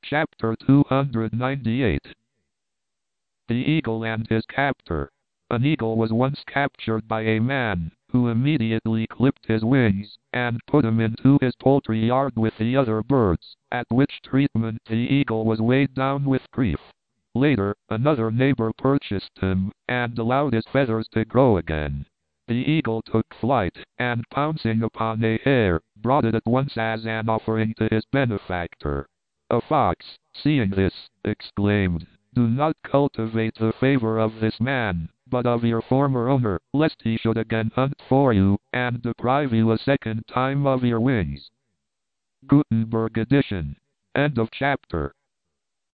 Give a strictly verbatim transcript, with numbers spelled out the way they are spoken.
Chapter two hundred ninety-eight. The Eagle and His Captor. An eagle was once captured by a man, who immediately clipped his wings, and put him into his poultry yard with the other birds, at which treatment the eagle was weighed down with grief. Later, another neighbor purchased him, and allowed his feathers to grow again. The eagle took flight, and pouncing upon a hare, brought it at once as an offering to his benefactor. A fox, seeing this, exclaimed, "Do not cultivate the favor of this man, but of your former owner, lest he should again hunt for you, and deprive you a second time of your wings." Gutenberg edition. End of chapter.